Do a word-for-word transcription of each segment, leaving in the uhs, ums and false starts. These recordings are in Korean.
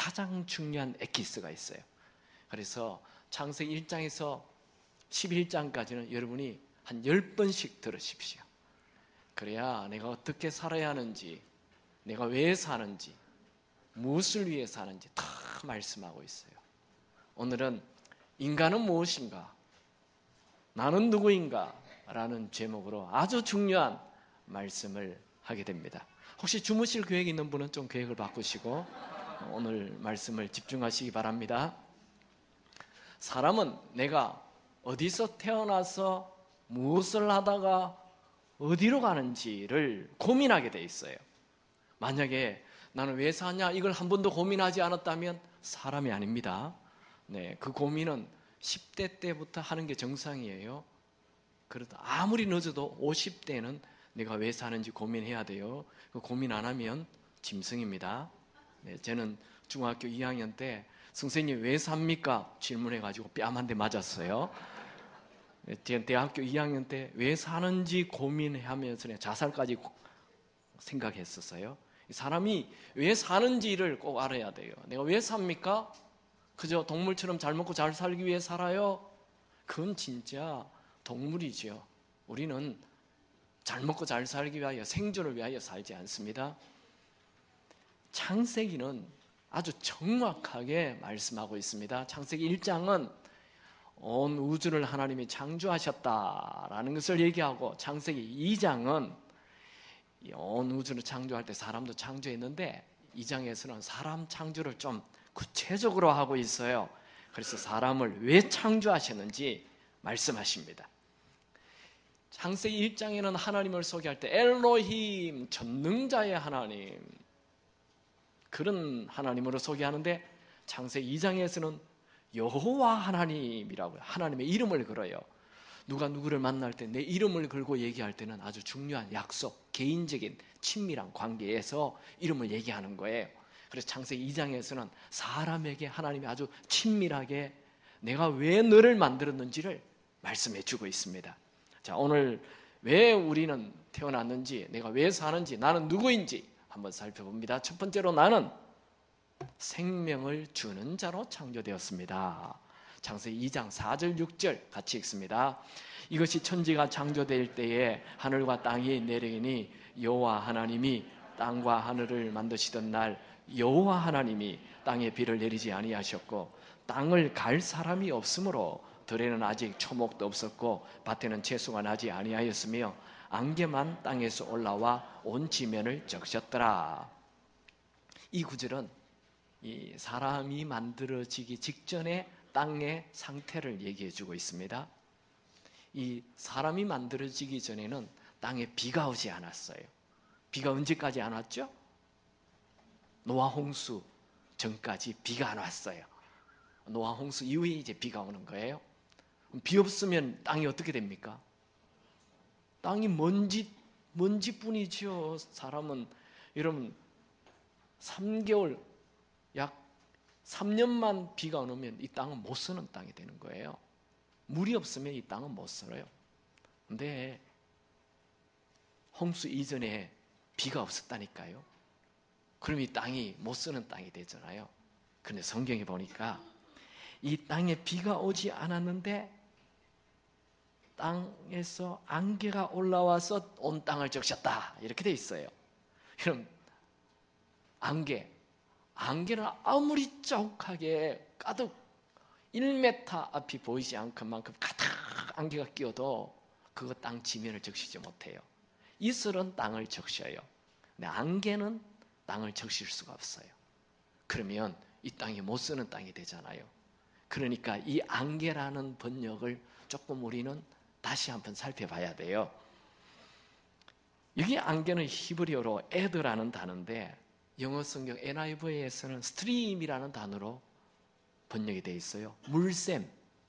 가장 중요한 엑기스가 있어요. 그래서 창세기 일 장에서 십일 장까지는 여러분이 한 열 번씩 들으십시오. 그래야 내가 어떻게 살아야 하는지, 내가 왜 사는지, 무엇을 위해 사는지 다 말씀하고 있어요. 오늘은 인간은 무엇인가? 나는 누구인가? 라는 제목으로 아주 중요한 말씀을 하게 됩니다. 혹시 주무실 계획 있는 분은 좀 계획을 바꾸시고 오늘 말씀을 집중하시기 바랍니다. 사람은 내가 어디서 태어나서 무엇을 하다가 어디로 가는지를 고민하게 돼 있어요. 만약에 나는 왜 사냐 이걸 한 번도 고민하지 않았다면 사람이 아닙니다. 네, 그 고민은 십 대 때부터 하는 게 정상이에요. 그러다 아무리 늦어도 오십 대는 내가 왜 사는지 고민해야 돼요. 그 고민 안 하면 짐승입니다. 네, 저는 중학교 이 학년 때 선생님 왜 삽니까? 질문해가지고 뺨 한 대 맞았어요. 제 대학교 이 학년 때 왜 사는지 고민하면서 자살까지 생각했었어요. 사람이 왜 사는지를 꼭 알아야 돼요. 내가 왜 삽니까? 그저 동물처럼 잘 먹고 잘 살기 위해 살아요? 그건 진짜 동물이죠. 우리는 잘 먹고 잘 살기 위하여 생존을 위하여 살지 않습니다. 창세기는 아주 정확하게 말씀하고 있습니다. 창세기 일 장은 온 우주를 하나님이 창조하셨다라는 것을 얘기하고, 창세기 이 장은 온 우주를 창조할 때 사람도 창조했는데 이 장에서는 사람 창조를 좀 구체적으로 하고 있어요. 그래서 사람을 왜 창조하셨는지 말씀하십니다. 창세기 일 장에는 하나님을 소개할 때 엘로힘, 전능자의 하나님, 그런 하나님으로 소개하는데 창세기 이 장에서는 여호와 하나님이라고요. 하나님의 이름을 걸어요. 누가 누구를 만날 때 내 이름을 걸고 얘기할 때는 아주 중요한 약속, 개인적인 친밀한 관계에서 이름을 얘기하는 거예요. 그래서 창세기 이 장에서는 사람에게 하나님이 아주 친밀하게 내가 왜 너를 만들었는지를 말씀해 주고 있습니다. 자, 오늘 왜 우리는 태어났는지, 내가 왜 사는지, 나는 누구인지 한번 살펴봅니다. 첫 번째로 나는 생명을 주는 자로 창조되었습니다. 창세기 이 장 사 절 육 절 같이 읽습니다. 이것이 천지가 창조될 때에 하늘과 땅이 내리니 여호와 하나님이 땅과 하늘을 만드시던 날 여호와 하나님이 땅에 비를 내리지 아니하셨고 땅을 갈 사람이 없으므로 들에는 아직 초목도 없었고 밭에는 채소가 나지 아니하였으며 안개만 땅에서 올라와 온 지면을 적셨더라. 이 구절은 이 사람이 만들어지기 직전에 땅의 상태를 얘기해 주고 있습니다. 이 사람이 만들어지기 전에는 땅에 비가 오지 않았어요. 비가 언제까지 안 왔죠? 노아 홍수 전까지 비가 안 왔어요. 노아 홍수 이후에 이제 비가 오는 거예요. 비 없으면 땅이 어떻게 됩니까? 땅이 먼지, 먼지뿐이죠. 사람은, 여러분, 삼 개월, 약 삼 년만 비가 안 오면 이 땅은 못 쓰는 땅이 되는 거예요. 물이 없으면 이 땅은 못 살아요. 근데 홍수 이전에 비가 없었다니까요. 그럼 이 땅이 못 쓰는 땅이 되잖아요. 그런데 성경에 보니까 이 땅에 비가 오지 않았는데 땅에서 안개가 올라와서 온 땅을 적셨다, 이렇게 돼 있어요. 그럼 안개, 안개는 아무리 자욱하게 가득 일 미터 앞이 보이지 않을 만큼 가득 안개가 끼어도 그거 땅 지면을 적시지 못해요. 이슬은 땅을 적셔요. 근데 안개는 땅을 적실 수가 없어요. 그러면 이 땅이 못 쓰는 땅이 되잖아요. 그러니까 이 안개라는 번역을 조금 우리는 다시 한번 살펴봐야 돼요. 여기 안개는 히브리어로 에드라는 단어인데 영어 성경 엔 아이 브이에서는 스트림이라는 단어로 번역이 되어 있어요. 물샘,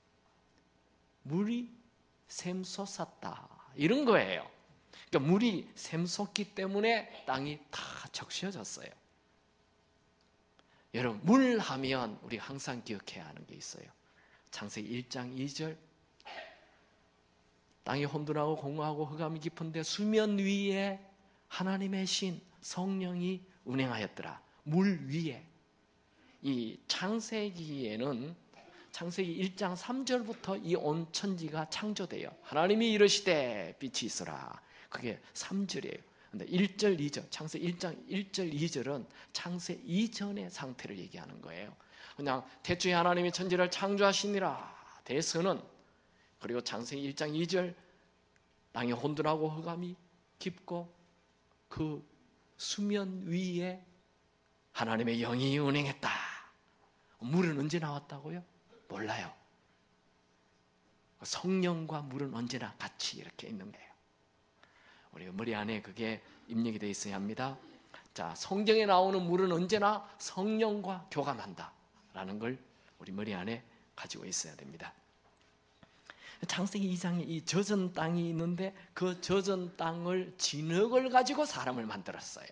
물이 샘솟았다, 이런 거예요. 그러니까 물이 샘솟기 때문에 땅이 다 적셔졌어요. 여러분, 물 하면 우리 항상 기억해야 하는 게 있어요. 창세기 일 장 이 절, 땅이 혼돈하고 공허하고 흑암이 깊은데 수면 위에 하나님의 신 성령이 운행하였더라. 물 위에. 이 창세기에는 창세기 일 장 삼 절부터 이 온 천지가 창조돼요. 하나님이 이르시되 빛이 있으라. 그게 삼 절이에요. 근데 일 절, 이 절, 창세 일 장 일 절, 이 절은 창세 이전의 상태를 얘기하는 거예요. 그냥 태초에 하나님이 천지를 창조하시니라 대선은, 그리고 창세기 일 장 이 절 땅이 혼돈하고 흑암이 깊고 그 수면 위에 하나님의 영이 운행했다. 물은 언제 나왔다고요? 몰라요. 성령과 물은 언제나 같이 이렇게 있는 거예요. 우리 머리 안에 그게 입력이 되어 있어야 합니다. 자, 성경에 나오는 물은 언제나 성령과 교감한다 라는 걸 우리 머리 안에 가지고 있어야 됩니다. 창세기 이 장에 이 젖은 땅이 있는데 그 젖은 땅을 진흙을 가지고 사람을 만들었어요.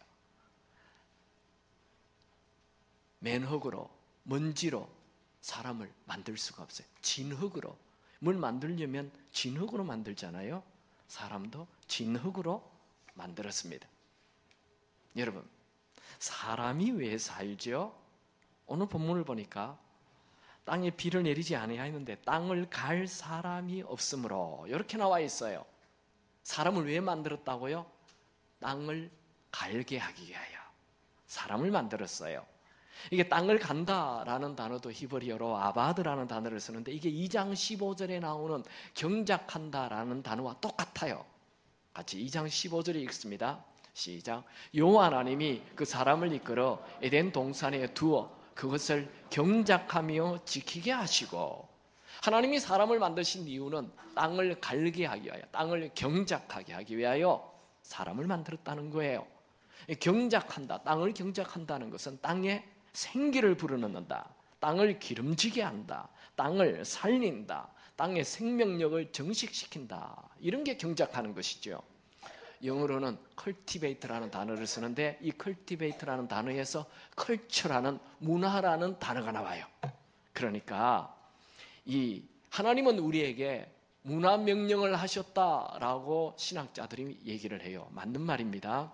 맨흙으로, 먼지로 사람을 만들 수가 없어요. 진흙으로. 뭘 만들려면 진흙으로 만들잖아요. 사람도 진흙으로 만들었습니다. 여러분, 사람이 왜 살죠? 오늘 본문을 보니까 땅에 비를 내리지 아니하였는데 땅을 갈 사람이 없으므로 이렇게 나와 있어요. 사람을 왜 만들었다고요? 땅을 갈게 하기 위하여 사람을 만들었어요. 이게 땅을 간다라는 단어도 히브리어로 아바드라는 단어를 쓰는데 이게 이 장 십오 절에 나오는 경작한다라는 단어와 똑같아요. 같이 이 장 십오 절에 읽습니다. 시작. 여호와 하나님이 그 사람을 이끌어 에덴 동산에 두어 그것을 경작하며 지키게 하시고, 하나님이 사람을 만드신 이유는 땅을 갈게 하기 위하여, 땅을 경작하게 하기 위하여 사람을 만들었다는 거예요. 경작한다, 땅을 경작한다는 것은 땅에 생기를 불어넣는다, 땅을 기름지게 한다, 땅을 살린다, 땅의 생명력을 정식시킨다, 이런 게 경작하는 것이죠. 영어로는 cultivate라는 단어를 쓰는데 이 cultivate라는 단어에서 culture라는 문화라는 단어가 나와요. 그러니까 이 하나님은 우리에게 문화 명령을 하셨다라고 신학자들이 얘기를 해요. 맞는 말입니다.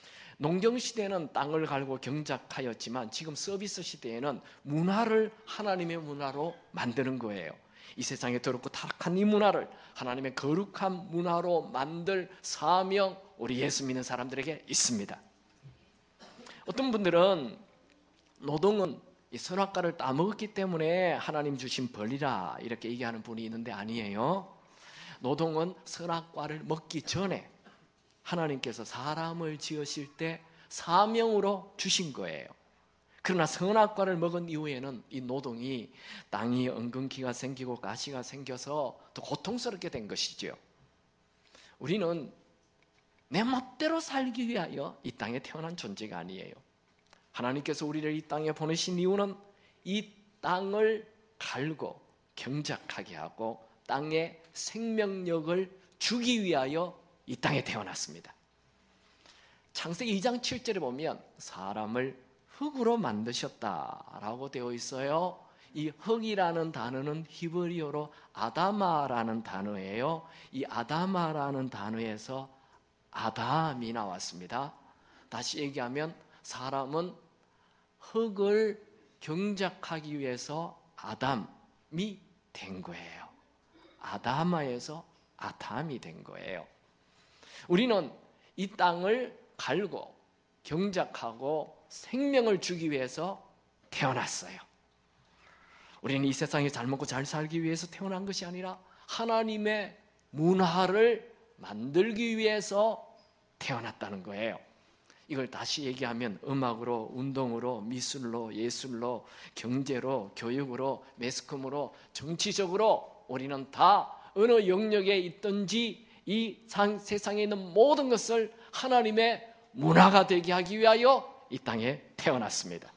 농경시대는 땅을 갈고 경작하였지만 지금 서비스 시대에는 문화를 하나님의 문화로 만드는 거예요. 이 세상에 더럽고 타락한 이 문화를 하나님의 거룩한 문화로 만들 사명, 우리 예수 믿는 사람들에게 있습니다. 어떤 분들은 노동은 이 선악과를 따먹었기 때문에 하나님 주신 벌이라 이렇게 얘기하는 분이 있는데 아니에요. 노동은 선악과를 먹기 전에 하나님께서 사람을 지으실 때 사명으로 주신 거예요. 그러나 선악과를 먹은 이후에는 이 노동이 땅이 엉겅퀴가 생기고 가시가 생겨서 더 고통스럽게 된 것이죠. 우리는 내 멋대로 살기 위하여 이 땅에 태어난 존재가 아니에요. 하나님께서 우리를 이 땅에 보내신 이유는 이 땅을 갈고 경작하게 하고 땅에 생명력을 주기 위하여 이 땅에 태어났습니다. 창세기 이 장 칠 절에 보면 사람을 흙으로 만드셨다라고 되어 있어요. 이 흙이라는 단어는 히브리어로 아다마라는 단어예요. 이 아다마라는 단어에서 아담이 나왔습니다. 다시 얘기하면 사람은 흙을 경작하기 위해서 아담이 된 거예요. 아다마에서 아담이 된 거예요. 우리는 이 땅을 갈고 경작하고 생명을 주기 위해서 태어났어요. 우리는 이 세상에 잘 먹고 잘 살기 위해서 태어난 것이 아니라 하나님의 문화를 만들기 위해서 태어났다는 거예요. 이걸 다시 얘기하면 음악으로, 운동으로, 미술로, 예술로, 경제로, 교육으로, 매스컴으로, 정치적으로 우리는 다 어느 영역에 있든지 이 세상에 있는 모든 것을 하나님의 문화가 되게 하기 위하여 이 땅에 태어났습니다.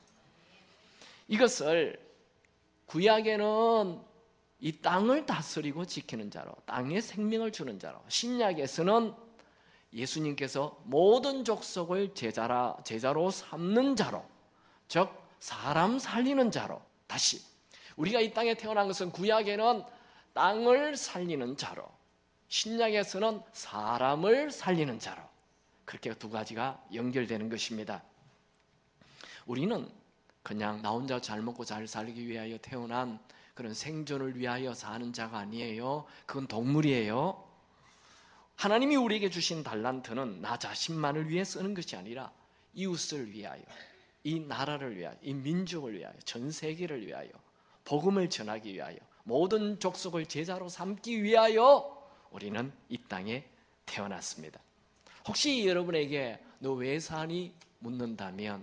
이것을 구약에는 이 땅을 다스리고 지키는 자로, 땅에 생명을 주는 자로, 신약에서는 예수님께서 모든 족속을 제자라, 제자로 삼는 자로, 즉 사람 살리는 자로, 다시 우리가 이 땅에 태어난 것은 구약에는 땅을 살리는 자로, 신약에서는 사람을 살리는 자로, 그렇게 두 가지가 연결되는 것입니다. 우리는 그냥 나 혼자 잘 먹고 잘 살기 위하여 태어난 그런 생존을 위하여 사는 자가 아니에요. 그건 동물이에요. 하나님이 우리에게 주신 달란트는 나 자신만을 위해 쓰는 것이 아니라 이웃을 위하여, 이 나라를 위하여, 이 민족을 위하여, 전 세계를 위하여, 복음을 전하기 위하여, 모든 족속을 제자로 삼기 위하여 우리는 이 땅에 태어났습니다. 혹시 여러분에게 너 왜 사니? 묻는다면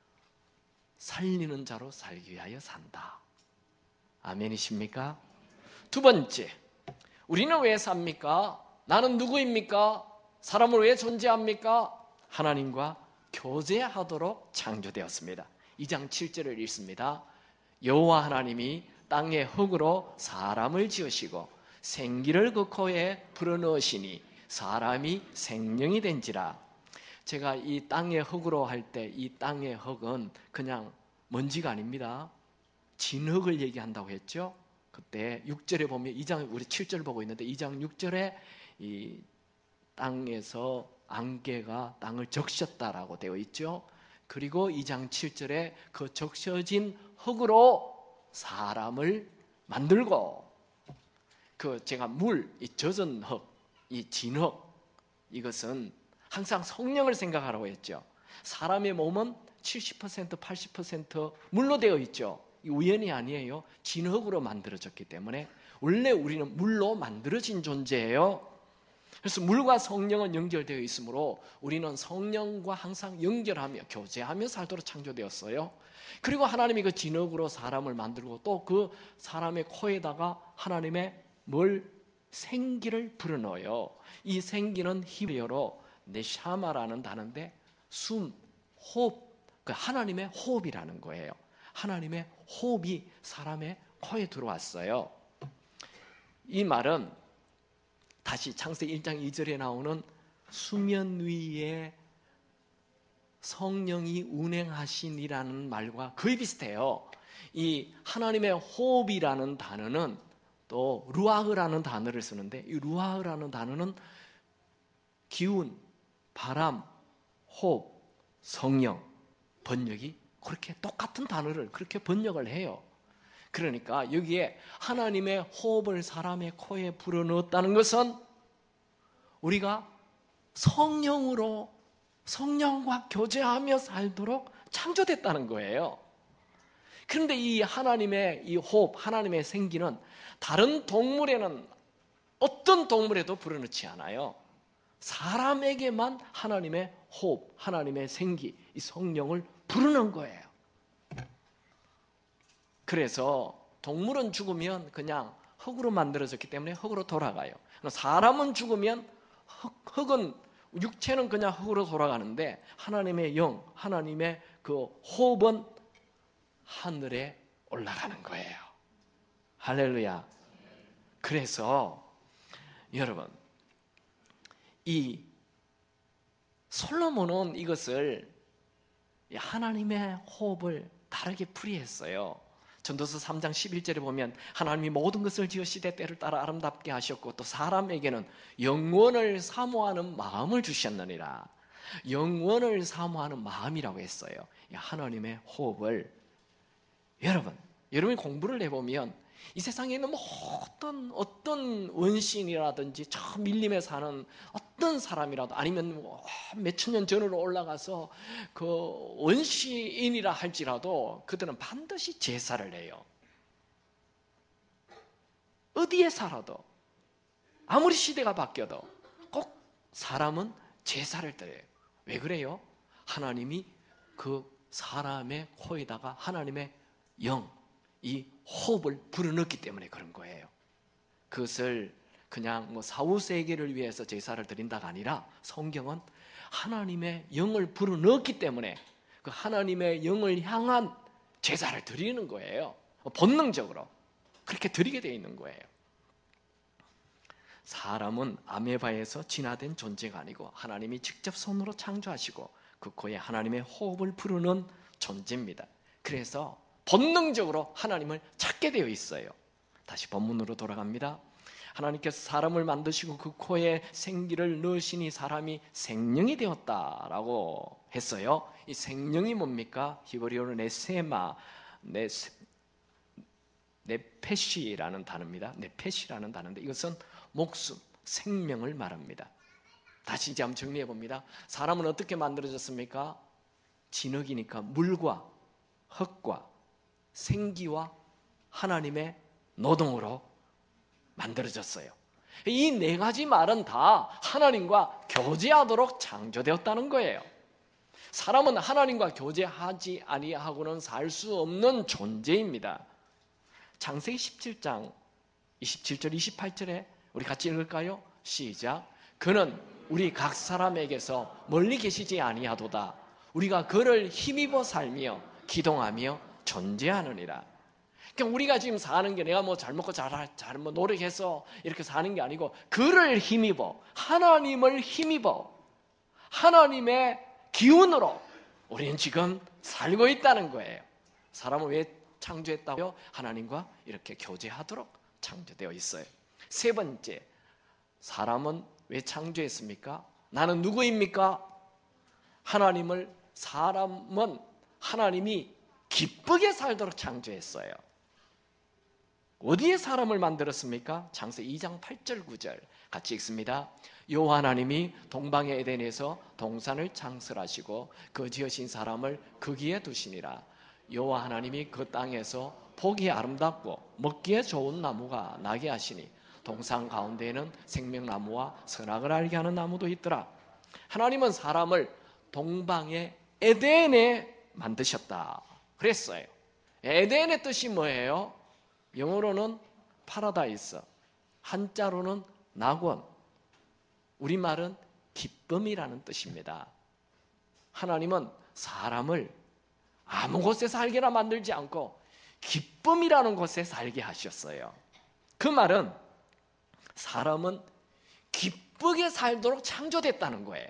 살리는 자로 살기 위하여 산다. 아멘이십니까? 두 번째, 우리는 왜 삽니까? 나는 누구입니까? 사람을 왜 존재합니까? 하나님과 교제하도록 창조되었습니다. 이 장 칠 절을 읽습니다. 여호와 하나님이 땅의 흙으로 사람을 지으시고 생기를 그 코에 불어넣으시니 사람이 생명이 된지라. 제가 이 땅의 흙으로 할 때 이 땅의 흙은 그냥 먼지가 아닙니다. 진흙을 얘기한다고 했죠. 그때 육 절에 보면 이 장 우리 칠 절 보고 있는데 이 장 육 절에 이 땅에서 안개가 땅을 적셨다라고 되어 있죠. 그리고 이 장 칠 절에 그 적셔진 흙으로 사람을 만들고, 그 제가 물, 이 젖은 흙, 이 진흙, 이것은 항상 성령을 생각하라고 했죠. 사람의 몸은 칠십 퍼센트, 팔십 퍼센트 물로 되어 있죠. 우연이 아니에요. 진흙으로 만들어졌기 때문에 원래 우리는 물로 만들어진 존재예요. 그래서 물과 성령은 연결되어 있으므로 우리는 성령과 항상 연결하며 교제하며 살도록 창조되었어요. 그리고 하나님이 그 진흙으로 사람을 만들고 또 그 사람의 코에다가 하나님의 뭘 생기를 불어넣어요. 이 생기는 히브리어로 네샤마라는 단어인데 숨, 호흡, 그 하나님의 호흡이라는 거예요. 하나님의 호흡이 사람의 코에 들어왔어요. 이 말은 다시 창세기 일 장 이 절에 나오는 수면 위에 성령이 운행하시니라는 말과 거의 비슷해요. 이 하나님의 호흡이라는 단어는 또 루아흐라는 단어를 쓰는데 이 루아흐라는 단어는 기운, 바람, 호흡, 성령 번역이 그렇게 똑같은 단어를 그렇게 번역을 해요. 그러니까 여기에 하나님의 호흡을 사람의 코에 불어넣었다는 것은 우리가 성령으로 성령과 교제하며 살도록 창조됐다는 거예요. 그런데 이 하나님의 이 호흡, 하나님의 생기는 다른 동물에는 어떤 동물에도 불어넣지 않아요. 사람에게만 하나님의 호흡, 하나님의 생기, 이 성령을 부르는 거예요. 그래서 동물은 죽으면 그냥 흙으로 만들어졌기 때문에 흙으로 돌아가요. 사람은 죽으면 흙, 흙은 육체는 그냥 흙으로 돌아가는데 하나님의 영, 하나님의 그 호흡은 하늘에 올라가는 거예요. 할렐루야. 그래서 여러분, 이 솔로몬은 이것을 하나님의 호흡을 다르게 풀이했어요. 전도서 삼 장 십일 절에 보면 하나님이 모든 것을 지으시되 때를 따라 아름답게 하셨고 또 사람에게는 영원을 사모하는 마음을 주셨느니라. 영원을 사모하는 마음이라고 했어요. 하나님의 호흡을. 여러분, 여러분이 공부를 해보면 이 세상에 있는 어떤 어떤 원시인이라든지 저 밀림에 사는 어떤 사람이라도 아니면 몇천 년 전으로 올라가서 그 원시인이라 할지라도 그들은 반드시 제사를 해요. 어디에 살아도 아무리 시대가 바뀌어도 꼭 사람은 제사를 드려요. 왜 그래요? 하나님이 그 사람의 코에다가 하나님의 영, 이 호흡을 불어넣기 때문에 그런 거예요. 그것을 그냥 뭐 사후세계를 위해서 제사를 드린다가 아니라 성경은 하나님의 영을 불어넣기 때문에 그 하나님의 영을 향한 제사를 드리는 거예요. 본능적으로 그렇게 드리게 되어 있는 거예요. 사람은 아메바에서 진화된 존재가 아니고 하나님이 직접 손으로 창조하시고 그 코에 하나님의 호흡을 불어넣은 존재입니다. 그래서 본능적으로 하나님을 찾게 되어 있어요. 다시 본문으로 돌아갑니다. 하나님께서 사람을 만드시고 그 코에 생기를 넣으시니 사람이 생명이 되었다라고 했어요. 이 생명이 뭡니까? 히브리어로 네세마, 네세, 네페시라는 단어입니다. 네페시라는 단어인데 이것은 목숨, 생명을 말합니다. 다시 이제 한번 정리해 봅니다. 사람은 어떻게 만들어졌습니까? 진흙이니까 물과 흙과 생기와 하나님의 노동으로 만들어졌어요. 이 네 가지 말은 다 하나님과 교제하도록 창조되었다는 거예요. 사람은 하나님과 교제하지 아니하고는 살 수 없는 존재입니다. 창세기 십칠 장 이십칠 절 이십팔 절에 우리 같이 읽을까요? 시작. 그는 우리 각 사람에게서 멀리 계시지 아니하도다. 우리가 그를 힘입어 살며 기동하며 존재하느니라. 그러니까 우리가 지금 사는 게 내가 뭐 잘 먹고 잘, 잘 뭐 노력해서 이렇게 사는 게 아니고 그를 힘입어, 하나님을 힘입어 하나님의 기운으로 우리는 지금 살고 있다는 거예요. 사람은 왜 창조했다고요? 하나님과 이렇게 교제하도록 창조되어 있어요. 세 번째, 사람은 왜 창조했습니까? 나는 누구입니까? 하나님을, 사람은 하나님이 기쁘게 살도록 창조했어요. 어디에 사람을 만들었습니까? 창세기 이 장 팔 절 구 절 같이 읽습니다. 여호와 하나님이 동방의 에덴에서 동산을 창설하시고 그 지으신 사람을 거기에 두시니라. 여호와 하나님이 그 땅에서 보기에 아름답고 먹기에 좋은 나무가 나게 하시니 동산 가운데에는 생명나무와 선악을 알게 하는 나무도 있더라. 하나님은 사람을 동방의 에덴에 만드셨다 그랬어요. 에덴의 뜻이 뭐예요? 영어로는 파라다이스, 한자로는 낙원, 우리말은 기쁨이라는 뜻입니다. 하나님은 사람을 아무 곳에 살게나 만들지 않고 기쁨이라는 곳에 살게 하셨어요. 그 말은 사람은 기쁘게 살도록 창조됐다는 거예요.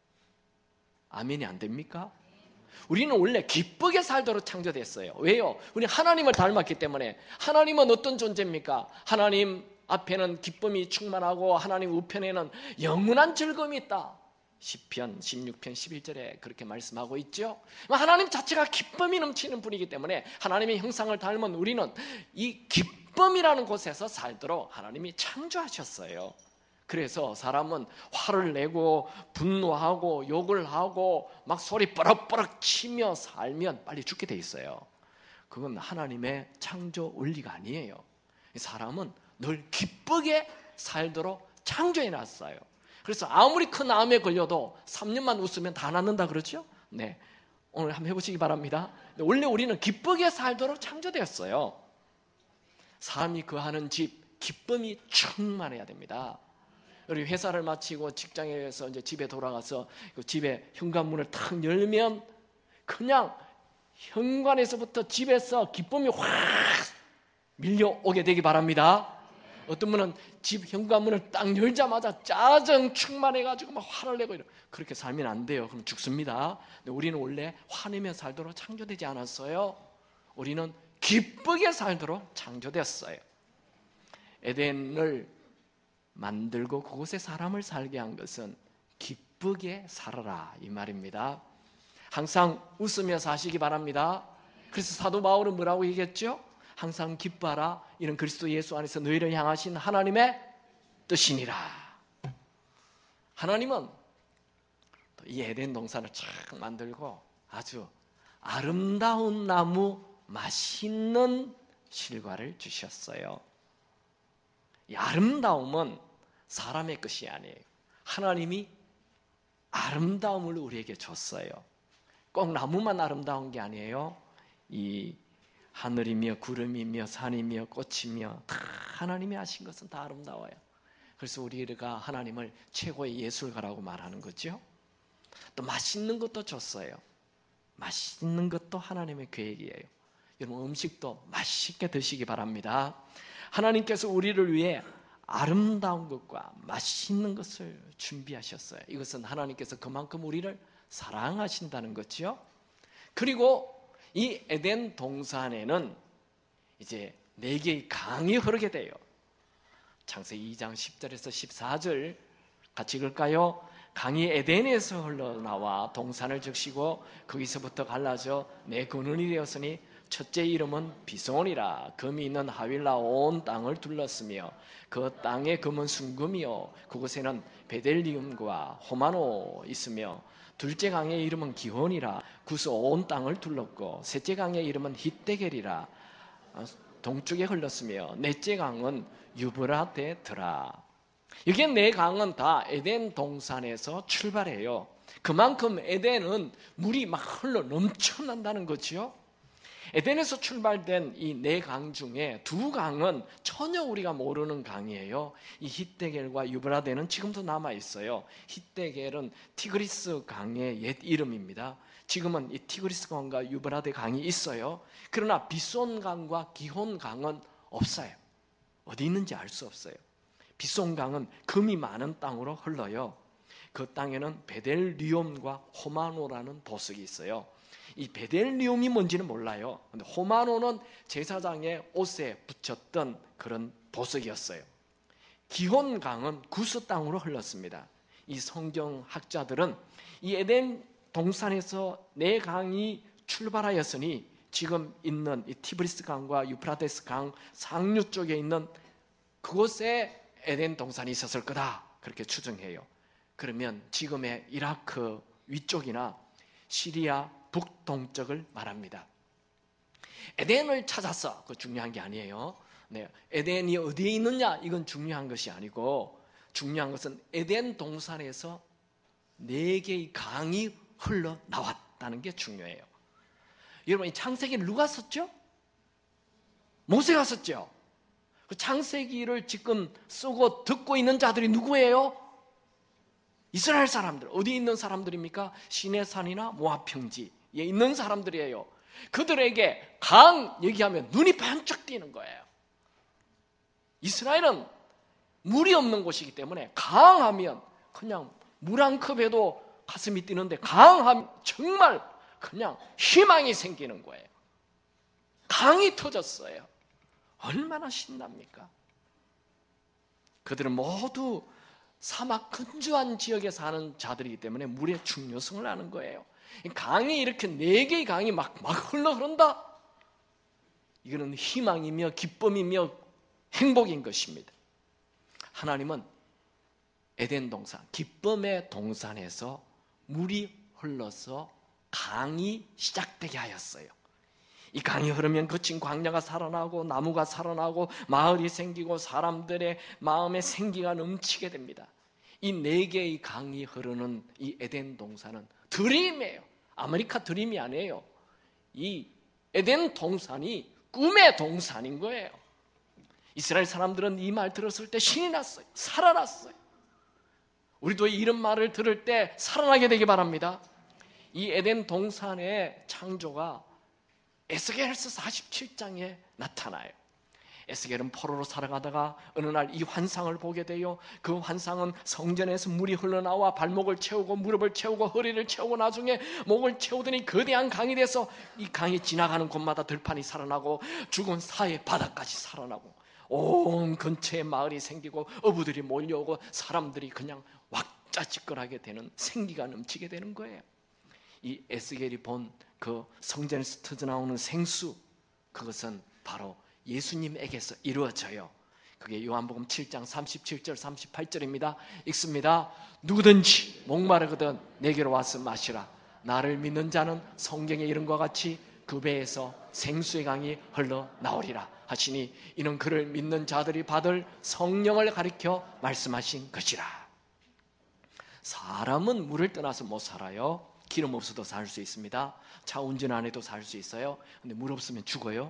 아멘이 안 됩니까? 우리는 원래 기쁘게 살도록 창조됐어요. 왜요? 우리 하나님을 닮았기 때문에. 하나님은 어떤 존재입니까? 하나님 앞에는 기쁨이 충만하고 하나님 우편에는 영원한 즐거움이 있다. 시편 십육 편 십일 절에 그렇게 말씀하고 있죠. 하나님 자체가 기쁨이 넘치는 분이기 때문에 하나님의 형상을 닮은 우리는 이 기쁨이라는 곳에서 살도록 하나님이 창조하셨어요. 그래서 사람은 화를 내고 분노하고 욕을 하고 막 소리 뻐럭뻐럭 치며 살면 빨리 죽게 돼 있어요. 그건 하나님의 창조 원리가 아니에요. 사람은 늘 기쁘게 살도록 창조해 놨어요. 그래서 아무리 큰 암에 걸려도 삼 년만 웃으면 다 낫는다 그러죠? 네, 오늘 한번 해보시기 바랍니다. 원래 우리는 기쁘게 살도록 창조되었어요. 사람이 거하는 집, 기쁨이 충만해야 됩니다. 우리 회사를 마치고 직장에서 이제 집에 돌아가서 그 집에 현관문을 탁 열면 그냥 현관에서부터 집에서 기쁨이 확 밀려오게 되기 바랍니다. 어떤 분은 집 현관문을 딱 열자마자 짜증 충만해가지고 막 화를 내고 이러. 그렇게 살면 안 돼요. 그럼 죽습니다. 근데 우리는 원래 화내며 살도록 창조되지 않았어요. 우리는 기쁘게 살도록 창조됐어요. 에덴을 만들고 그곳에 사람을 살게 한 것은 기쁘게 살아라 이 말입니다. 항상 웃으며 사시기 바랍니다. 그래서 사도 바울은 뭐라고 얘기했죠? 항상 기뻐하라. 이는 그리스도 예수 안에서 너희를 향하신 하나님의 뜻이니라. 하나님은 이 에덴 동산을 쫙 만들고 아주 아름다운 나무, 맛있는 실과를 주셨어요. 이 아름다움은 사람의 것이 아니에요. 하나님이 아름다움을 우리에게 줬어요. 꼭 나무만 아름다운 게 아니에요. 이 하늘이며 구름이며 산이며 꽃이며 다 하나님이 하신 것은 다 아름다워요. 그래서 우리가 하나님을 최고의 예술가라고 말하는 거죠. 또 맛있는 것도 줬어요. 맛있는 것도 하나님의 계획이에요. 여러분 음식도 맛있게 드시기 바랍니다. 하나님께서 우리를 위해 아름다운 것과 맛있는 것을 준비하셨어요. 이것은 하나님께서 그만큼 우리를 사랑하신다는 거죠. 그리고 이 에덴 동산에는 이제 네 개의 강이 흐르게 돼요. 창세기 이 장 십 절에서 십사 절 같이 읽을까요? 강이 에덴에서 흘러나와 동산을 적시고 거기서부터 갈라져 내 근원이 되었으니 첫째 이름은 비손이라. 금이 있는 하윌라 온 땅을 둘렀으며 그 땅의 금은 순금이요 그곳에는 베델리움과 호마노 있으며 둘째 강의 이름은 기혼이라. 구스 온 땅을 둘렀고 셋째 강의 이름은 히데겔이라. 동쪽에 흘렀으며 넷째 강은 유브라데더라. 이게 네 강은 다 에덴 동산에서 출발해요. 그만큼 에덴은 물이 막 흘러 넘쳐난다는 거지요. 에덴에서 출발된 이 네 강 중에 두 강은 전혀 우리가 모르는 강이에요. 이 히데겔과 유브라데는 지금도 남아 있어요. 히데겔은 티그리스 강의 옛 이름입니다. 지금은 이 티그리스 강과 유브라데 강이 있어요. 그러나 비손 강과 기혼 강은 없어요. 어디 있는지 알 수 없어요. 비손 강은 금이 많은 땅으로 흘러요. 그 땅에는 베델리움과 호마노라는 보석이 있어요. 이 베델리움이 뭔지는 몰라요. 근데 호마노는 제사장의 옷에 붙였던 그런 보석이었어요. 기혼 강은 구스 땅으로 흘렀습니다. 이 성경학자들은 이 에덴 동산에서 네 강이 출발하였으니 지금 있는 이 티브리스 강과 유프라테스 강 상류 쪽에 있는 그곳에 에덴 동산이 있었을 거다, 그렇게 추정해요. 그러면 지금의 이라크 위쪽이나 시리아 북동쪽을 말합니다. 에덴을 찾았어, 그 중요한 게 아니에요. 네, 에덴이 어디에 있느냐 이건 중요한 것이 아니고 중요한 것은 에덴 동산에서 네 개의 강이 흘러나왔다는 게 중요해요. 여러분, 이 창세기를 누가 썼죠? 모세가 썼죠. 그 창세기를 지금 쓰고 듣고 있는 자들이 누구예요? 이스라엘 사람들. 어디 있는 사람들입니까? 시내산이나 모압 평지에 있는 사람들이에요. 그들에게 강 얘기하면 눈이 반짝 띄는 거예요. 이스라엘은 물이 없는 곳이기 때문에 강하면 그냥 물 한 컵에도 가슴이 뛰는데 강하면 정말 그냥 희망이 생기는 거예요. 강이 터졌어요. 얼마나 신납니까? 그들은 모두 사막 근조한 지역에 사는 자들이기 때문에 물의 중요성을 아는 거예요. 강이 이렇게 네 개의 강이 막, 막 흘러 흐른다? 이거는 희망이며 기쁨이며 행복인 것입니다. 하나님은 에덴 동산, 기쁨의 동산에서 물이 흘러서 강이 시작되게 하였어요. 이 강이 흐르면 거친 광야가 살아나고 나무가 살아나고 마을이 생기고 사람들의 마음에 생기가 넘치게 됩니다. 이 네 개의 강이 흐르는 이 에덴 동산은 드림이에요. 아메리카 드림이 아니에요. 이 에덴 동산이 꿈의 동산인 거예요. 이스라엘 사람들은 이 말 들었을 때 신이 났어요. 살아났어요. 우리도 이런 말을 들을 때 살아나게 되기 바랍니다. 이 에덴 동산의 창조가 에스겔서 사십칠 장에 나타나요. 에스겔은 포로로 살아가다가 어느 날 이 환상을 보게 돼요. 그 환상은 성전에서 물이 흘러나와 발목을 채우고 무릎을 채우고 허리를 채우고 나중에 목을 채우더니 거대한 강이 돼서 이 강이 지나가는 곳마다 들판이 살아나고 죽은 사의 바다까지 살아나고 온 근처에 마을이 생기고 어부들이 몰려오고 사람들이 그냥 왁자지껄하게 되는, 생기가 넘치게 되는 거예요. 이 에스겔이 본 그 성전에서 터져나오는 생수, 그것은 바로 예수님에게서 이루어져요. 그게 요한복음 칠 장 삼십칠 절 삼십팔 절입니다. 읽습니다. 누구든지 목마르거든 내게로 와서 마시라. 나를 믿는 자는 성경에 이른 것과 같이 그 배에서 생수의 강이 흘러나오리라 하시니 이는 그를 믿는 자들이 받을 성령을 가리켜 말씀하신 것이라. 사람은 물을 떠나서 못 살아요. 기름 없어도 살 수 있습니다. 차 운전 안 해도 살 수 있어요. 근데 물 없으면 죽어요.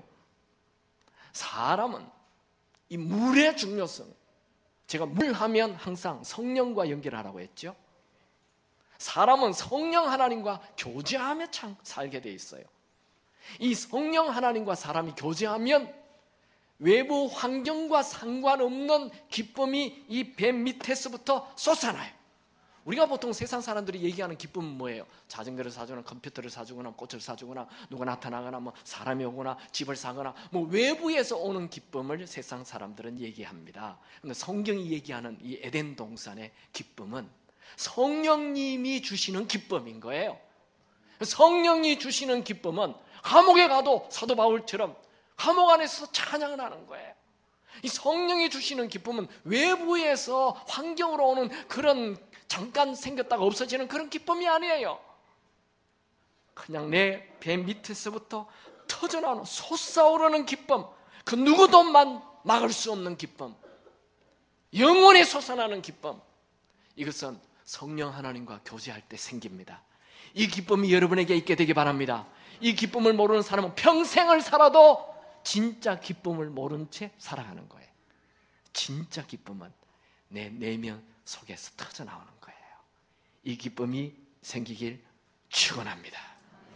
사람은 이 물의 중요성, 제가 물 하면 항상 성령과 연결하라고 했죠. 사람은 성령 하나님과 교제하며 참 살게 돼 있어요. 이 성령 하나님과 사람이 교제하면 외부 환경과 상관없는 기쁨이 이 배 밑에서부터 솟아나요. 우리가 보통 세상 사람들이 얘기하는 기쁨은 뭐예요? 자전거를 사주거나 컴퓨터를 사주거나 꽃을 사주거나 누가 나타나거나 뭐 사람이 오거나 집을 사거나 뭐 외부에서 오는 기쁨을 세상 사람들은 얘기합니다. 그런데 성경이 얘기하는 이 에덴 동산의 기쁨은 성령님이 주시는 기쁨인 거예요. 성령이 주시는 기쁨은 감옥에 가도 사도 바울처럼 감옥 안에서 찬양을 하는 거예요. 이 성령이 주시는 기쁨은 외부에서 환경으로 오는 그런 잠깐 생겼다가 없어지는 그런 기쁨이 아니에요. 그냥 내 배 밑에서부터 터져나오는 솟아오르는 기쁨, 그 누구도 막을 수 없는 기쁨, 영원히 솟아나는 기쁨, 이것은 성령 하나님과 교제할 때 생깁니다. 이 기쁨이 여러분에게 있게 되기 바랍니다. 이 기쁨을 모르는 사람은 평생을 살아도 진짜 기쁨을 모른 채 살아가는 거예요. 진짜 기쁨은 내 내면 속에서 터져나오는 거예요. 이 기쁨이 생기길 축원합니다.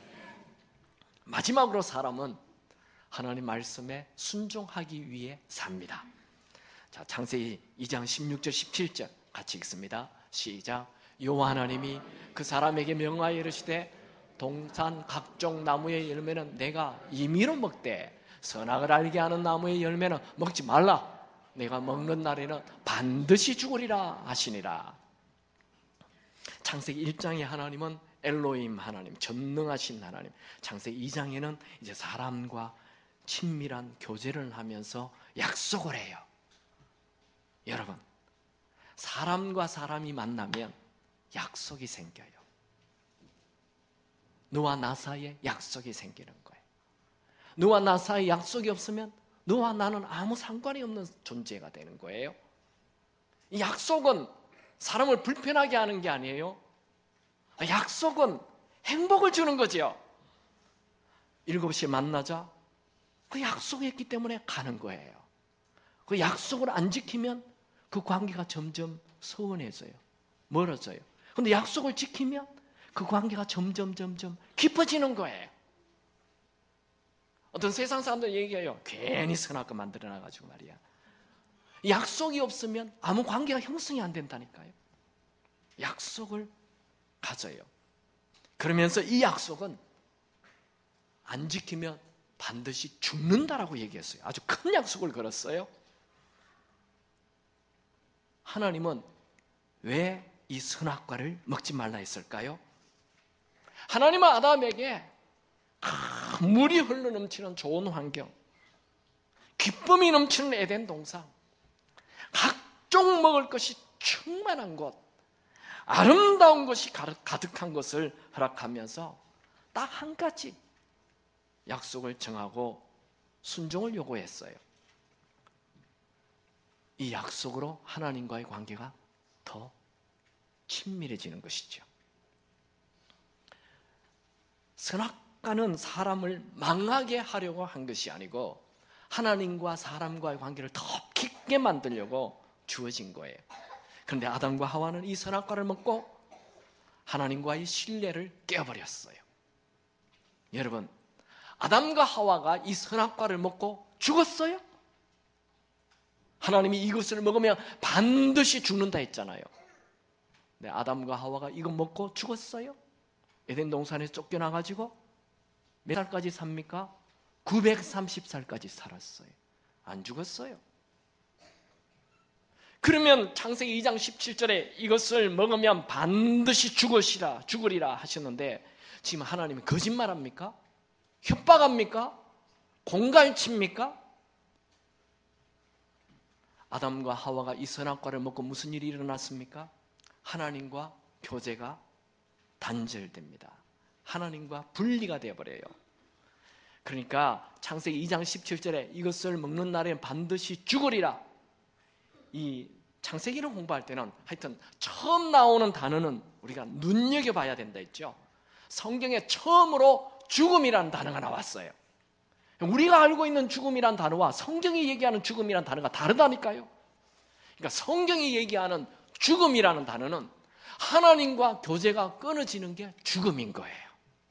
마지막으로 사람은 하나님 말씀에 순종하기 위해 삽니다. 자, 창세기 이 장 십육 절 십칠 절 같이 읽습니다. 시작. 여호와 하나님이 그 사람에게 명하여 이르시되 동산 각종 나무의 열매는 내가 임의로 먹되 선악을 알게 하는 나무의 열매는 먹지 말라. 내가 먹는 날에는 반드시 죽으리라 하시니라. 창세기 일 장에 하나님은 엘로힘 하나님, 전능하신 하나님. 창세기 이 장에는 이제 사람과 친밀한 교제를 하면서 약속을 해요. 여러분, 사람과 사람이 만나면 약속이 생겨요. 너와 나 사이에 약속이 생기는 거예요. 너와 나 사이에 약속이 없으면 너와 나는 아무 상관이 없는 존재가 되는 거예요. 이 약속은 사람을 불편하게 하는 게 아니에요. 약속은 행복을 주는 거죠. 일곱 시에 만나자. 그 약속했기 때문에 가는 거예요. 그 약속을 안 지키면 그 관계가 점점 서운해져요. 멀어져요. 그런데 약속을 지키면 그 관계가 점점 점점 깊어지는 거예요. 어떤 세상 사람들 얘기해요. 괜히 선악과 만들어놔가지고 말이야. 약속이 없으면 아무 관계가 형성이 안 된다니까요. 약속을 가져요. 그러면서 이 약속은 안 지키면 반드시 죽는다라고 얘기했어요. 아주 큰 약속을 걸었어요. 하나님은 왜 이 선악과를 먹지 말라 했을까요? 하나님은 아담에게 물이 흘러넘치는 좋은 환경, 기쁨이 넘치는 에덴 동산, 각종 먹을 것이 충만한 곳, 아름다운 것이 가득한 것을 허락하면서 딱 한 가지 약속을 정하고 순종을 요구했어요. 이 약속으로 하나님과의 관계가 더 친밀해지는 것이죠. 선악과는 사람을 망하게 하려고 한 것이 아니고 하나님과 사람과의 관계를 더 깊게 만들려고 주어진 거예요. 그런데 아담과 하와는 이 선악과를 먹고 하나님과의 신뢰를 깨어버렸어요. 여러분, 아담과 하와가 이 선악과를 먹고 죽었어요? 하나님이 이것을 먹으면 반드시 죽는다 했잖아요. 네, 아담과 하와가 이거 먹고 죽었어요? 에덴 동산에서 쫓겨나가지고 몇 살까지 삽니까? 구백삼십 살까지 살았어요. 안 죽었어요. 그러면 창세기 이 장 십칠 절에 이것을 먹으면 반드시 죽으시라, 죽으리라 하셨는데 지금 하나님이 거짓말합니까? 협박합니까? 공갈칩니까? 아담과 하와가 이 선악과를 먹고 무슨 일이 일어났습니까? 하나님과 교제가 단절됩니다. 하나님과 분리가 되어버려요. 그러니까 창세기 이 장 십칠 절에 이것을 먹는 날에 반드시 죽으리라. 이 창세기를 공부할 때는 하여튼 처음 나오는 단어는 우리가 눈여겨봐야 된다 했죠. 성경에 처음으로 죽음이라는 단어가 나왔어요. 우리가 알고 있는 죽음이란 단어와 성경이 얘기하는 죽음이란 단어가 다르다니까요. 그러니까 성경이 얘기하는 죽음이라는 단어는 하나님과 교제가 끊어지는 게 죽음인 거예요.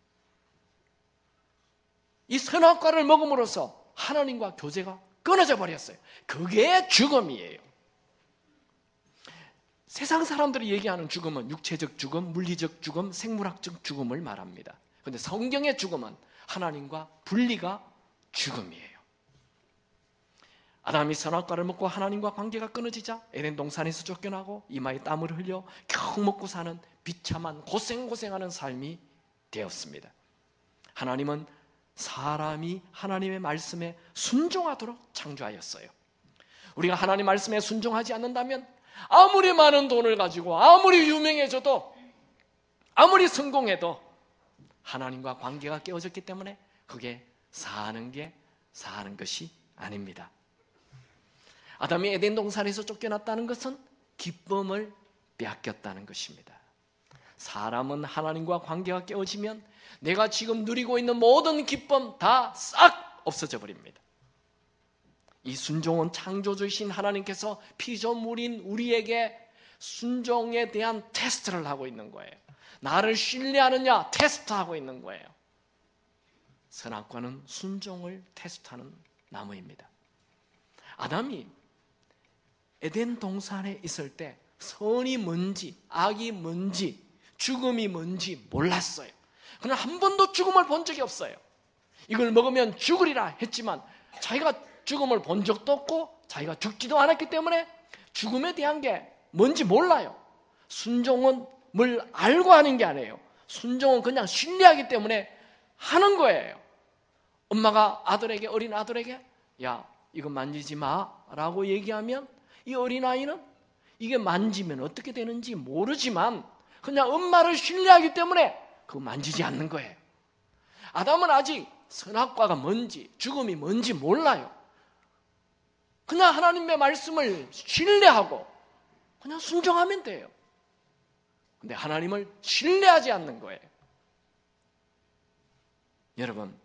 이 선악과를 먹음으로써 하나님과 교제가 끊어져 버렸어요. 그게 죽음이에요. 세상 사람들이 얘기하는 죽음은 육체적 죽음, 물리적 죽음, 생물학적 죽음을 말합니다. 그런데 성경의 죽음은 하나님과 분리가 죽음이에요. 아담이 선악과를 먹고 하나님과 관계가 끊어지자 에덴 동산에서 쫓겨나고 이마에 땀을 흘려 겨우 먹고 사는 비참한 고생고생하는 삶이 되었습니다. 하나님은 사람이 하나님의 말씀에 순종하도록 창조하였어요. 우리가 하나님 말씀에 순종하지 않는다면 아무리 많은 돈을 가지고 아무리 유명해져도 아무리 성공해도 하나님과 관계가 깨어졌기 때문에 그게 사는 게 사는 것이 아닙니다. 아담이 에덴 동산에서 쫓겨났다는 것은 기쁨을 빼앗겼다는 것입니다. 사람은 하나님과 관계가 깨어지면 내가 지금 누리고 있는 모든 기쁨 다 싹 없어져 버립니다. 이 순종은 창조주이신 하나님께서 피조물인 우리에게 순종에 대한 테스트를 하고 있는 거예요. 나를 신뢰하느냐 테스트하고 있는 거예요. 선악과는 순종을 테스트하는 나무입니다. 아담이 에덴 동산에 있을 때 선이 뭔지 악이 뭔지 죽음이 뭔지 몰랐어요. 그러나 한 번도 죽음을 본 적이 없어요. 이걸 먹으면 죽으리라 했지만 자기가 죽음을 본 적도 없고 자기가 죽지도 않았기 때문에 죽음에 대한 게 뭔지 몰라요. 순종은 뭘 알고 하는 게 아니에요. 순종은 그냥 신뢰하기 때문에 하는 거예요. 엄마가 아들에게, 어린 아들에게 야 이거 만지지 마라고 얘기하면 이 어린아이는 이게 만지면 어떻게 되는지 모르지만 그냥 엄마를 신뢰하기 때문에 그거 만지지 않는 거예요. 아담은 아직 선악과가 뭔지 죽음이 뭔지 몰라요. 그냥 하나님의 말씀을 신뢰하고 그냥 순종하면 돼요. 근데 하나님을 신뢰하지 않는 거예요. 여러분,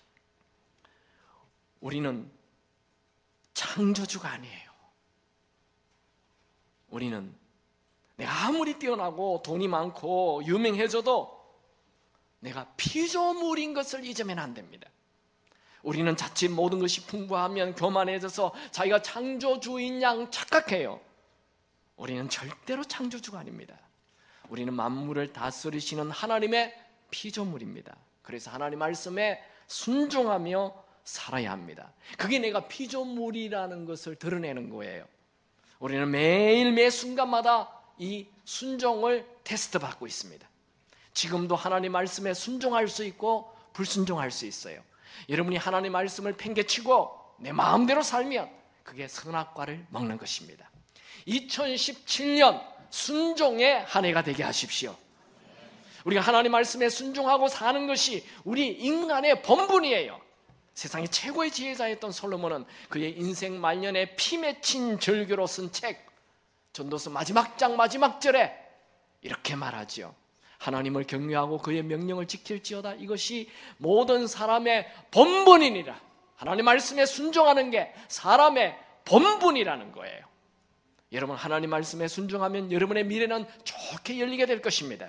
우리는 창조주가 아니에요. 우리는 내가 아무리 뛰어나고 돈이 많고 유명해져도 내가 피조물인 것을 잊으면 안 됩니다. 우리는 자칫 모든 것이 풍부하면 교만해져서 자기가 창조주인 양 착각해요. 우리는 절대로 창조주가 아닙니다. 우리는 만물을 다스리시는 하나님의 피조물입니다. 그래서 하나님 말씀에 순종하며 살아야 합니다. 그게 내가 피조물이라는 것을 드러내는 거예요. 우리는 매일 매 순간마다 이 순종을 테스트 받고 있습니다. 지금도 하나님 말씀에 순종할 수 있고 불순종할 수 있어요. 여러분이 하나님 말씀을 팽개치고 내 마음대로 살면 그게 선악과를 먹는 것입니다. 이천십칠 년 순종의 한 해가 되게 하십시오. 우리가 하나님 말씀에 순종하고 사는 것이 우리 인간의 본분이에요. 세상의 최고의 지혜자였던 솔로몬은 그의 인생 말년에 피 맺힌 절규로 쓴 책 전도서 마지막 장 마지막 절에 이렇게 말하지요. 하나님을 경외하고 그의 명령을 지킬지어다. 이것이 모든 사람의 본분이니라. 하나님 말씀에 순종하는 게 사람의 본분이라는 거예요. 여러분, 하나님 말씀에 순종하면 여러분의 미래는 좋게 열리게 될 것입니다.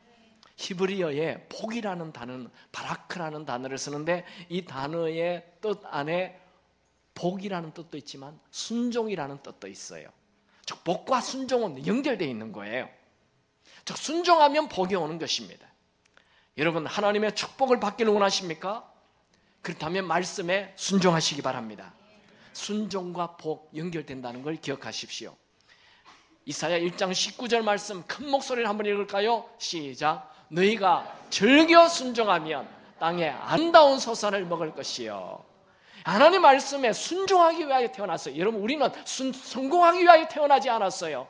히브리어에 복이라는 단어는 바라크라는 단어를 쓰는데 이 단어의 뜻 안에 복이라는 뜻도 있지만 순종이라는 뜻도 있어요. 즉 복과 순종은 연결되어 있는 거예요. 즉 순종하면 복이 오는 것입니다. 여러분, 하나님의 축복을 받기를 원하십니까? 그렇다면 말씀에 순종하시기 바랍니다. 순종과 복 연결된다는 걸 기억하십시오. 이사야 일 장 십구 절 말씀 큰 목소리를 한번 읽을까요? 시작. 너희가 즐겨 순종하면 땅에 아름다운 소산을 먹을 것이요. 하나님 말씀에 순종하기 위하여 태어났어요. 여러분, 우리는 순, 성공하기 위하여 태어나지 않았어요.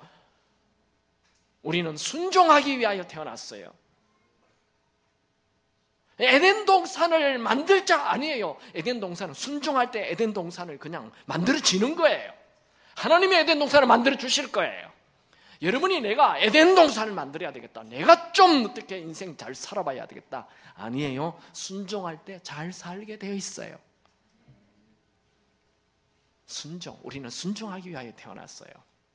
우리는 순종하기 위하여 태어났어요. 에덴 동산을 만들 자 아니에요. 에덴 동산은 순종할 때 에덴 동산을 그냥 만들어지는 거예요. 하나님이 에덴 동산을 만들어 주실 거예요. 여러분이 내가 에덴 동산을 만들어야 되겠다, 내가 좀 어떻게 인생 잘 살아봐야 되겠다, 아니에요. 순종할 때 잘 살게 되어 있어요. 순종, 우리는 순종하기 위하여 태어났어요.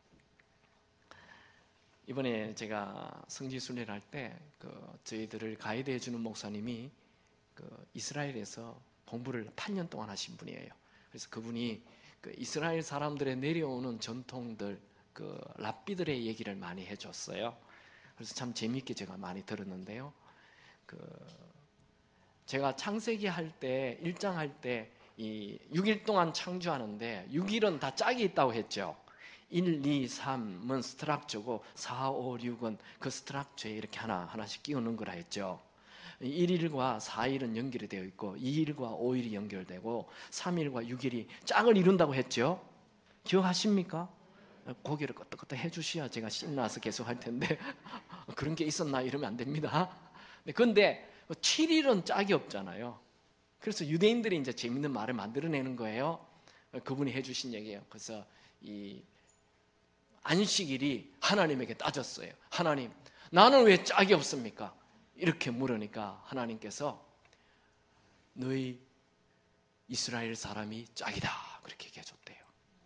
이번에 제가 성지순례를 할 때 그 저희들을 가이드해 주는 목사님이 그 이스라엘에서 공부를 팔 년 동안 하신 분이에요. 그래서 그분이 그 이스라엘 사람들의 내려오는 전통들, 그 랍비들의 얘기를 많이 해줬어요. 그래서 참 재미있게 제가 많이 들었는데요. 그 제가 창세기 할 때 일 장 할 때 이 육 일 동안 창조하는데 육 일은 다 짝이 있다고 했죠. 일, 이, 삼은 스트럭처고 사, 오, 육은 그 스트럭처에 이렇게 하나 하나씩 끼우는 거라 했죠. 일 일과 사 일은 연결이 되어 있고 이 일과 오 일이 연결되고 삼 일과 육 일이 짝을 이룬다고 했죠. 기억하십니까? 고개를 끄덕끄덕 해주셔야 제가 신나서 계속 할 텐데 그런 게 있었나 이러면 안 됩니다. 그런데 칠 일은 짝이 없잖아요. 그래서 유대인들이 이제 재밌는 말을 만들어내는 거예요. 그분이 해주신 얘기예요. 그래서 이 안식일이 하나님에게 따졌어요. 하나님, 나는 왜 짝이 없습니까? 이렇게 물으니까 하나님께서 너희 이스라엘 사람이 짝이다 그렇게 얘기해 줬대요.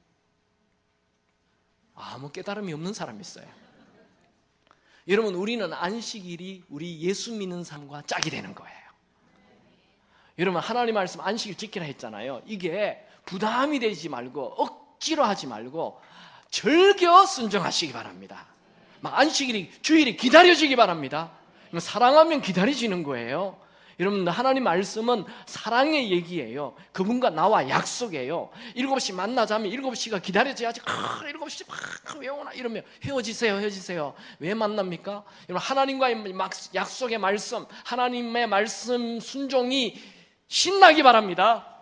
아무 깨달음이 없는 사람이 있어요. 여러분, 우리는 안식일이 우리 예수 믿는 사람과 짝이 되는 거예요. 여러분, 하나님 말씀 안식일 지키라 했잖아요. 이게 부담이 되지 말고 억지로 하지 말고 즐겨 순종하시기 바랍니다. 막 안식일이 주일이 기다려지기 바랍니다. 사랑하면 기다려지는 거예요. 여러분, 하나님 말씀은 사랑의 얘기예요. 그분과 나와 약속이에요. 일곱 시 만나자면 일곱 시가 기다려져야지. 아, 일곱 시 막 외우나 이러면 헤어지세요, 헤어지세요. 왜 만납니까? 여러분, 하나님과의 약속의 말씀, 하나님의 말씀 순종이 신나기 바랍니다.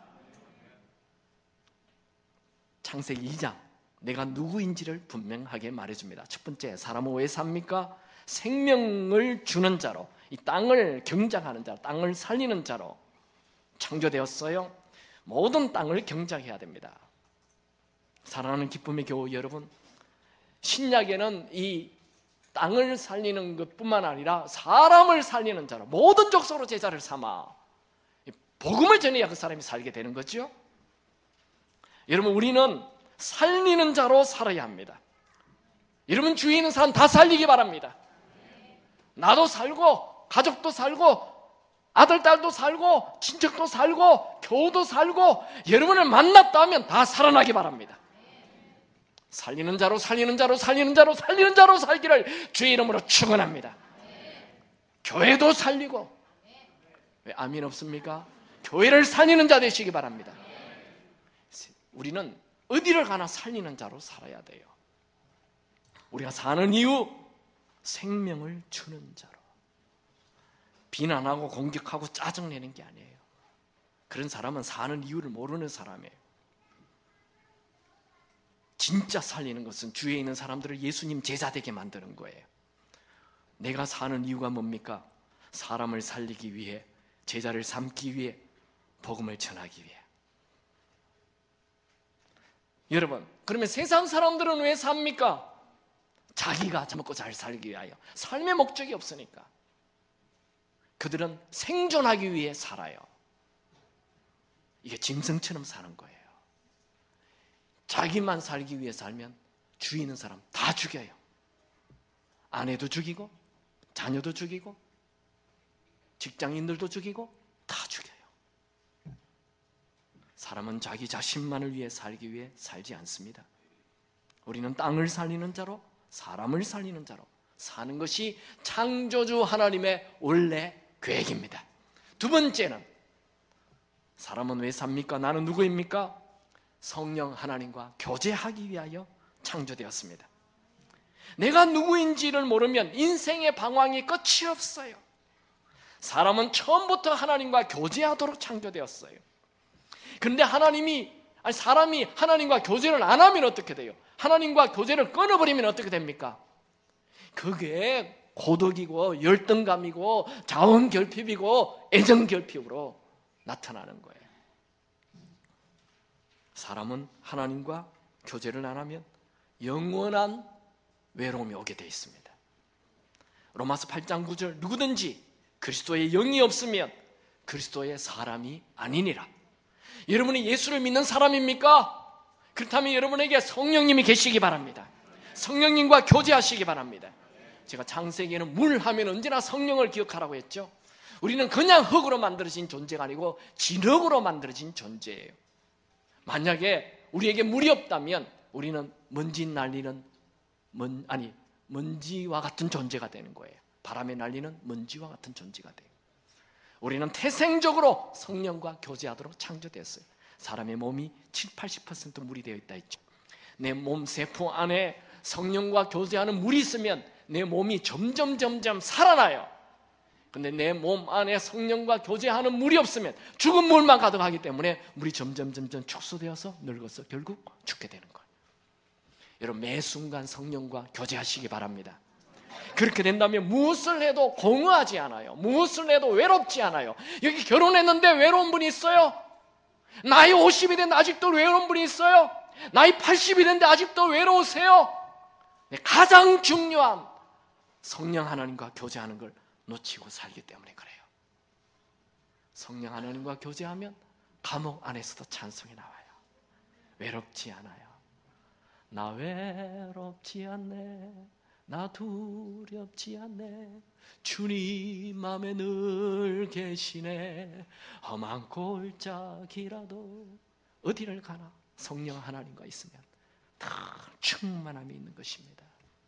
창세기 이 장, 내가 누구인지를 분명하게 말해줍니다. 첫 번째, 사람은 왜 삽니까? 생명을 주는 자로, 이 땅을 경작하는 자, 땅을 살리는 자로 창조되었어요. 모든 땅을 경작해야 됩니다. 사랑하는 기쁨의 교우 여러분, 신약에는 이 땅을 살리는 것뿐만 아니라 사람을 살리는 자로 모든 족속으로 제자를 삼아 복음을 전해야 그 사람이 살게 되는 거죠. 여러분, 우리는 살리는 자로 살아야 합니다. 여러분 주위에 있는 사람 다 살리기 바랍니다. 나도 살고 가족도 살고 아들, 딸도 살고 친척도 살고 교우도 살고 여러분을 만났다 하면 다 살아나기 바랍니다. 살리는 자로 살리는 자로 살리는 자로 살리는 자로 살기를 주의 이름으로 축원합니다. 교회도 살리고, 왜 아멘 없습니까? 교회를 살리는 자 되시기 바랍니다. 우리는 어디를 가나 살리는 자로 살아야 돼요. 우리가 사는 이유, 생명을 주는 자로. 비난하고 공격하고 짜증내는 게 아니에요. 그런 사람은 사는 이유를 모르는 사람이에요. 진짜 살리는 것은 주위에 있는 사람들을 예수님 제자 되게 만드는 거예요. 내가 사는 이유가 뭡니까? 사람을 살리기 위해, 제자를 삼기 위해, 복음을 전하기 위해. 여러분, 그러면 세상 사람들은 왜 삽니까? 자기가 잘 먹고 잘 살기 위하여. 삶의 목적이 없으니까. 그들은 생존하기 위해 살아요. 이게 짐승처럼 사는 거예요. 자기만 살기 위해 살면 주위 있는 사람 다 죽여요. 아내도 죽이고 자녀도 죽이고 직장인들도 죽이고 다 죽여요. 사람은 자기 자신만을 위해 살기 위해 살지 않습니다. 우리는 땅을 살리는 자로, 사람을 살리는 자로 사는 것이 창조주 하나님의 원래 계획입니다. 두 번째는, 사람은 왜 삽니까? 나는 누구입니까? 성령 하나님과 교제하기 위하여 창조되었습니다. 내가 누구인지를 모르면 인생의 방황이 끝이 없어요. 사람은 처음부터 하나님과 교제하도록 창조되었어요. 그런데 하나님이, 아니 사람이 하나님과 교제를 안 하면 어떻게 돼요? 하나님과 교제를 끊어버리면 어떻게 됩니까? 그게 고독이고 열등감이고 자원결핍이고 애정결핍으로 나타나는 거예요. 사람은 하나님과 교제를 안 하면 영원한 외로움이 오게 되어 있습니다. 로마서 팔 장 구 절, 누구든지 그리스도의 영이 없으면 그리스도의 사람이 아니니라. 여러분이 예수를 믿는 사람입니까? 그렇다면 여러분에게 성령님이 계시기 바랍니다. 성령님과 교제하시기 바랍니다. 제가 창세기에는 물 하면 언제나 성령을 기억하라고 했죠. 우리는 그냥 흙으로 만들어진 존재가 아니고 진흙으로 만들어진 존재예요. 만약에 우리에게 물이 없다면 우리는 먼지 날리는 먼, 아니 먼지와 같은 존재가 되는 거예요. 바람에 날리는 먼지와 같은 존재가 돼요. 우리는 태생적으로 성령과 교제하도록 창조되었어요. 사람의 몸이 칠십, 팔십 퍼센트 물이 되어 있다 했죠. 내 몸 세포 안에 성령과 교제하는 물이 있으면 내 몸이 점점 점점 살아나요. 근데 내 몸 안에 성령과 교제하는 물이 없으면 죽은 물만 가득하기 때문에 물이 점점 점점 축소되어서 늙어서 결국 죽게 되는 거예요. 여러분, 매 순간 성령과 교제하시기 바랍니다. 그렇게 된다면 무엇을 해도 공허하지 않아요. 무엇을 해도 외롭지 않아요. 여기 결혼했는데 외로운 분이 있어요? 나이 오십이 됐는데 아직도 외로운 분이 있어요? 나이 팔십이 됐는데 아직도 외로우세요? 가장 중요한 성령 하나님과 교제하는 걸 놓치고 살기 때문에 그래요. 성령 하나님과 교제하면 감옥 안에서도 찬송이 나와요. 외롭지 않아요. 나 외롭지 않네, 나 두렵지 않네, 주님 맘에 늘 계시네, 험한 골짜기라도 어디를 가나 성령 하나님과 있으면 다 충만함이 있는 것입니다.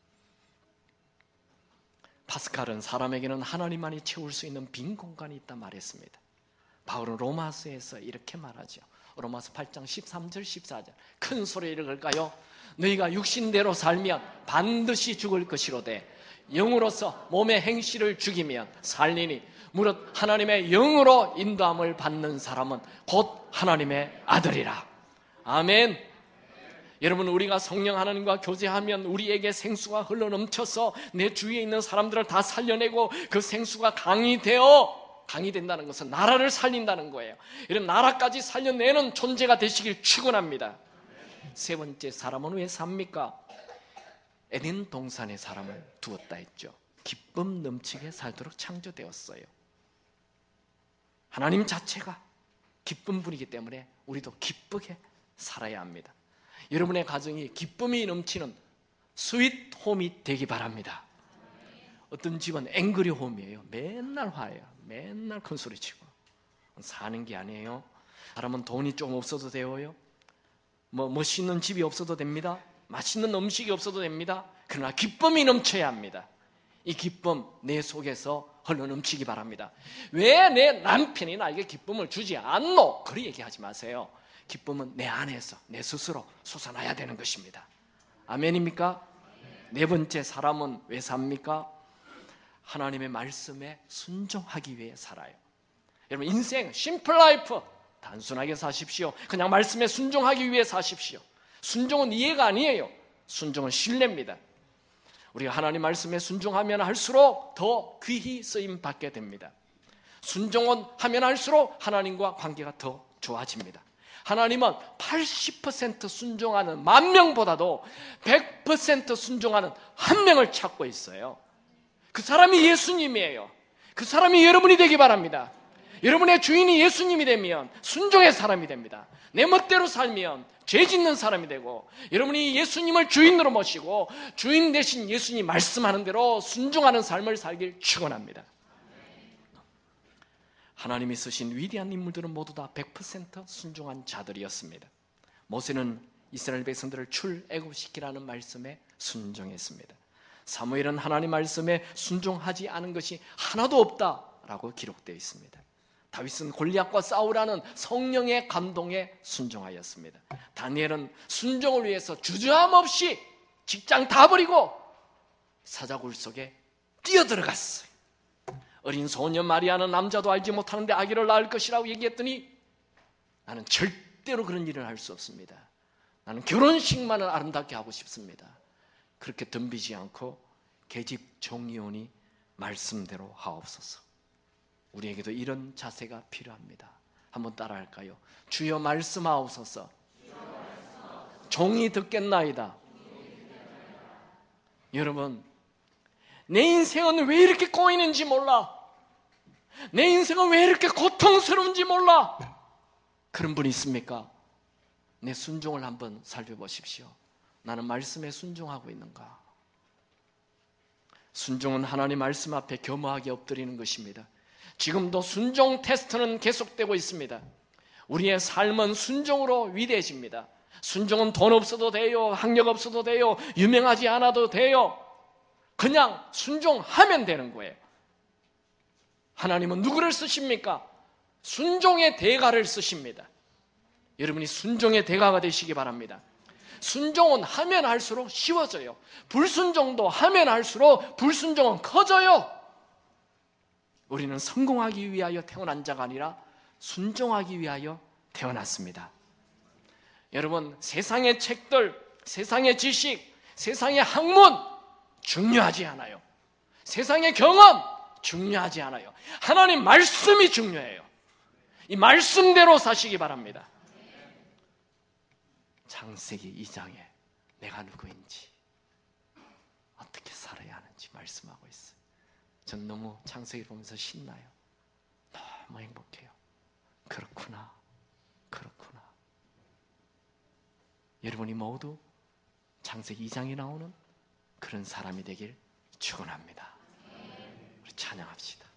파스칼은 사람에게는 하나님만이 채울 수 있는 빈 공간이 있다 말했습니다. 바울은 로마서에서 이렇게 말하죠. 로마서 팔 장 십삼 절 십사 절 큰 소리를 걸까요? 너희가 육신대로 살면 반드시 죽을 것이로되 영으로서 몸의 행실을 죽이면 살리니 무릇 하나님의 영으로 인도함을 받는 사람은 곧 하나님의 아들이라. 아멘. 여러분, 우리가 성령 하나님과 교제하면 우리에게 생수가 흘러넘쳐서 내 주위에 있는 사람들을 다 살려내고 그 생수가 강이 되어, 강이 된다는 것은 나라를 살린다는 거예요. 이런 나라까지 살려내는 존재가 되시길 축원합니다. 세 번째, 사람은 왜 삽니까? 에덴 동산에 사람을 두었다 했죠. 기쁨 넘치게 살도록 창조되었어요. 하나님 자체가 기쁜 분이기 때문에 우리도 기쁘게 살아야 합니다. 여러분의 가정이 기쁨이 넘치는 스윗 홈이 되기 바랍니다. 어떤 집은 앵그리 홈이에요. 맨날 화해요. 맨날 큰 소리치고 사는 게 아니에요. 사람은 돈이 좀 없어도 돼요. 뭐 멋있는 집이 없어도 됩니다. 맛있는 음식이 없어도 됩니다. 그러나 기쁨이 넘쳐야 합니다. 이 기쁨 내 속에서 흘러넘치기 바랍니다. 왜 내 남편이 나에게 기쁨을 주지 않노? 그리 얘기하지 마세요. 기쁨은 내 안에서 내 스스로 솟아나야 되는 것입니다. 아멘입니까? 네 번째, 사람은 왜 삽니까? 하나님의 말씀에 순종하기 위해 살아요. 여러분, 인생 심플 라이프 단순하게 사십시오. 그냥 말씀에 순종하기 위해 사십시오. 순종은 이해가 아니에요. 순종은 신뢰입니다. 우리가 하나님 말씀에 순종하면 할수록 더 귀히 쓰임 받게 됩니다. 순종은 하면 할수록 하나님과 관계가 더 좋아집니다. 하나님은 팔십 퍼센트 순종하는 만 명보다도 백 퍼센트 순종하는 한 명을 찾고 있어요. 그 사람이 예수님이에요. 그 사람이 여러분이 되기 바랍니다. 여러분의 주인이 예수님이 되면 순종의 사람이 됩니다. 내 멋대로 살면 죄 짓는 사람이 되고, 여러분이 예수님을 주인으로 모시고 주인 대신 예수님 말씀하는 대로 순종하는 삶을 살길 축원합니다. 하나님이 쓰신 위대한 인물들은 모두 다 백 퍼센트 순종한 자들이었습니다. 모세는 이스라엘 백성들을 출애굽시키라는 말씀에 순종했습니다. 사무엘은 하나님 말씀에 순종하지 않은 것이 하나도 없다라고 기록되어 있습니다. 다윗은 골리앗과 싸우라는 성령의 감동에 순종하였습니다. 다니엘은 순종을 위해서 주저함 없이 직장 다 버리고 사자굴 속에 뛰어들어갔어요. 어린 소년 마리아는 남자도 알지 못하는데 아기를 낳을 것이라고 얘기했더니 나는 절대로 그런 일을 할 수 없습니다. 나는 결혼식만을 아름답게 하고 싶습니다. 그렇게 덤비지 않고 계집 종이오니 말씀대로 하옵소서. 우리에게도 이런 자세가 필요합니다. 한번 따라할까요? 주여 말씀하옵소서. 종이 듣겠나이다. 여러분, 내 인생은 왜 이렇게 꼬이는지 몰라. 내 인생은 왜 이렇게 고통스러운지 몰라. 그런 분 있습니까? 내 순종을 한번 살펴보십시오. 나는 말씀에 순종하고 있는가? 순종은 하나님 말씀 앞에 겸허하게 엎드리는 것입니다. 지금도 순종 테스트는 계속되고 있습니다. 우리의 삶은 순종으로 위대해집니다. 순종은 돈 없어도 돼요. 학력 없어도 돼요. 유명하지 않아도 돼요. 그냥 순종하면 되는 거예요. 하나님은 누구를 쓰십니까? 순종의 대가를 쓰십니다. 여러분이 순종의 대가가 되시기 바랍니다. 순종은 하면 할수록 쉬워져요. 불순종도 하면 할수록 불순종은 커져요. 우리는 성공하기 위하여 태어난 자가 아니라 순종하기 위하여 태어났습니다. 여러분, 세상의 책들, 세상의 지식, 세상의 학문 중요하지 않아요. 세상의 경험 중요하지 않아요. 하나님 말씀이 중요해요. 이 말씀대로 사시기 바랍니다. 창세기 이 장에 내가 누구인지 어떻게 살아야 하는지 말씀하고 있어요. 전 너무 창세기 보면서 신나요. 너무 행복해요. 그렇구나, 그렇구나. 여러분이 모두 창세기 이 장에 나오는 그런 사람이 되길 축원합니다. 우리 찬양합시다.